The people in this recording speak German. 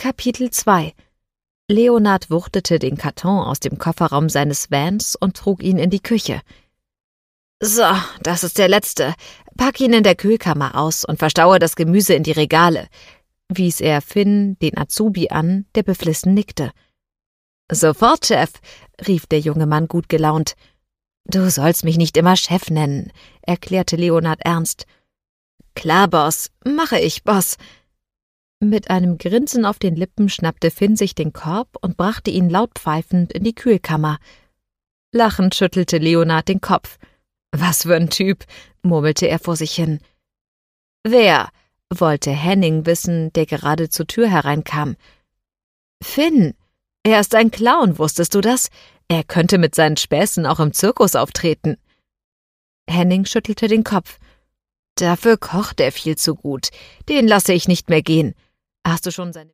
Kapitel 2 Leonard wuchtete den Karton aus dem Kofferraum seines Vans und trug ihn in die Küche. »So, das ist der letzte. Pack ihn in der Kühlkammer aus und verstaue das Gemüse in die Regale«, wies er Finn, den Azubi, an, der beflissen nickte. »Sofort, Chef«, rief der junge Mann gut gelaunt. »Du sollst mich nicht immer Chef nennen«, erklärte Leonard ernst. »Klar, Boss, mache ich, Boss.« Mit einem Grinsen auf den Lippen schnappte Finn sich den Korb und brachte ihn laut pfeifend in die Kühlkammer. Lachend schüttelte Leonard den Kopf. »Was für ein Typ«, murmelte er vor sich hin. »Wer?« wollte Henning wissen, der gerade zur Tür hereinkam. »Finn. Er ist ein Clown, wusstest du das? Er könnte mit seinen Späßen auch im Zirkus auftreten.« Henning schüttelte den Kopf. »Dafür kocht er viel zu gut. Den lasse ich nicht mehr gehen. Hast du schon seine